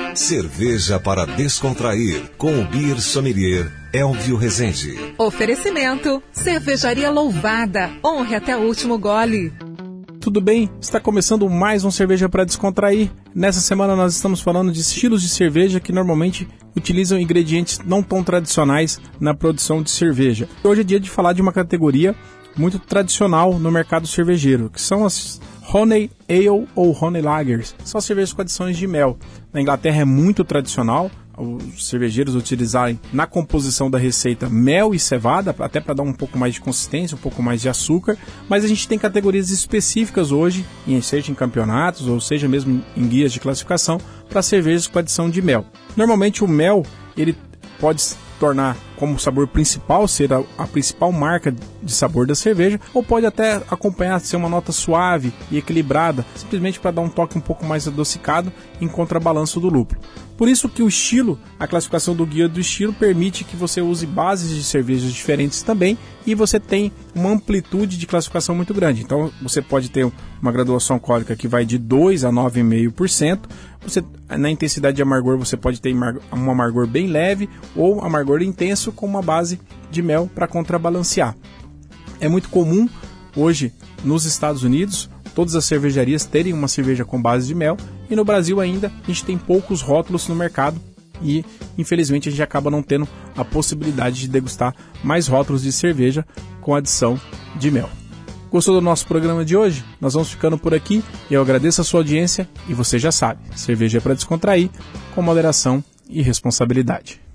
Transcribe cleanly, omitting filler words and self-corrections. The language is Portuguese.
Cerveja para descontrair, com o Beer Sommelier Elvio Rezende. Oferecimento, Cervejaria Louvada, honre até o último gole. Tudo bem? Está começando mais um Cerveja para Descontrair. Nessa semana nós estamos falando de estilos de cerveja que normalmente utilizam ingredientes não tão tradicionais na produção de cerveja. Hoje é dia de falar de uma categoria muito tradicional no mercado cervejeiro, que são as Honey Ale ou Honey Lagers. São cervejas com adições de mel. Na Inglaterra é muito tradicional os cervejeiros utilizarem na composição da receita mel e cevada, até para dar um pouco mais de consistência, um pouco mais de açúcar, mas a gente tem categorias específicas hoje, seja em campeonatos ou seja mesmo em guias de classificação, para cervejas com adição de mel. Normalmente o mel ele pode se tornar como sabor principal, ser a principal marca de sabor da cerveja, ou pode até acompanhar, ser uma nota suave e equilibrada, simplesmente para dar um toque um pouco mais adocicado em contrabalanço do lúpulo. Por isso que o estilo, a classificação do guia do estilo permite que você use bases de cervejas diferentes também e você tem uma amplitude de classificação muito grande. Então você pode ter uma graduação alcoólica que vai de 2 a 9,5%. Na intensidade de amargor você pode ter um amargor bem leve ou amargor intenso com uma base de mel para contrabalancear. É muito comum hoje nos Estados Unidos todas as cervejarias terem uma cerveja com base de mel, e no Brasil ainda a gente tem poucos rótulos no mercado e infelizmente a gente acaba não tendo a possibilidade de degustar mais rótulos de cerveja com adição de mel. Gostou do nosso programa de hoje? Nós vamos ficando por aqui. Eu agradeço a sua audiência e você já sabe, cerveja é para descontrair, com moderação e responsabilidade.